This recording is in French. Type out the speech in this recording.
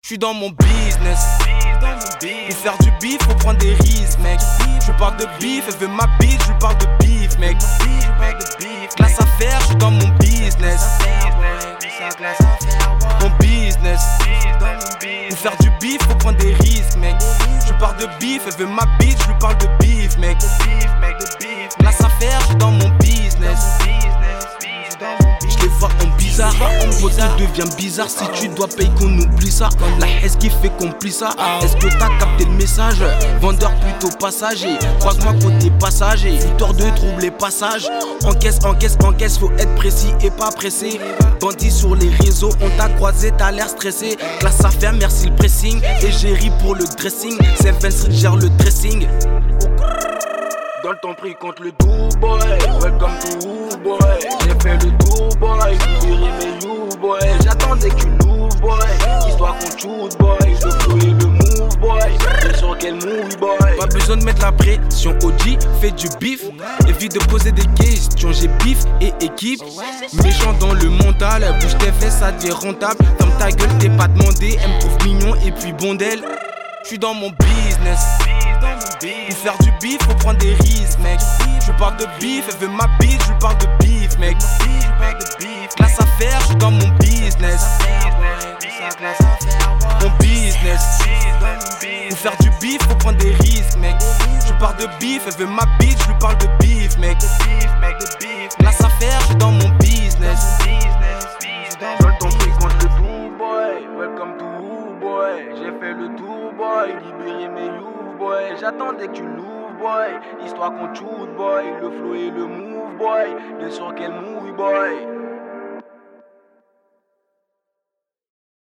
J'suis dans mon business. Pour faire du bif, faut prendre des risques, mec. Je parle de bif, elle veut ma bite, je parle de bif, mec. Classe à faire, j'suis dans mon business. Mon business. Pour faire du bif, faut prendre des risques, mec. Je parle de bif, elle veut ma bite, je lui parle de bif, mec. Classe à faire, j'suis dans mon business. Je les vois en bizarre, tout devient bizarre. Si tu dois payer qu'on oublie ça. La haisse qui fait qu'on plie ça. Est-ce que t'as capté le message? Vendeur plutôt passager. Croise-moi côté passager. Fouteur de troubles les passages. Encaisse, encaisse, encaisse. Faut être précis et pas pressé. Bandit sur les réseaux, on t'a croisé, t'as l'air stressé. Classe à faire, merci le pressing. Et j'ai ri pour le dressing. C'est Street gère le dressing. Donne ton prix contre le boy. Welcome to boy. J'ai fait le boy. J'ai viré mes boy. J'attendais que tu l'ouvres boy. Histoire qu'on shoot boy. Je veux le move boy. Mais sur quel move boy? Pas besoin de mettre la pression. OG fait du bif. Évite de poser des questions. J'ai bif et équipe. Méchant dans le mental. Bouge tes fesses, ça devient rentable. Comme ta gueule, t'es pas demandé. Elle me trouve mignon et puis bondel. J'suis dans mon business. Pour faire du bif, faut prendre des risques, mec. Je parle de bif, elle veut ma bite, je lui parle de bif, mec. Classe à faire, j'suis dans mon business. Mon business. Pour faire du bif, faut prendre des risques, mec. Je parle de bif, elle veut ma bite, je lui parle de bif, mec. Classe à faire, j'suis dans mon business. Donne ton prix contre le boy. Welcome to boy. J'ai fait le boy. Libérer mes boy. J'attendais que tu l'ouvres boy. Histoire qu'on shoot boy. Le flow et le move boy. Mais sur quel move boy?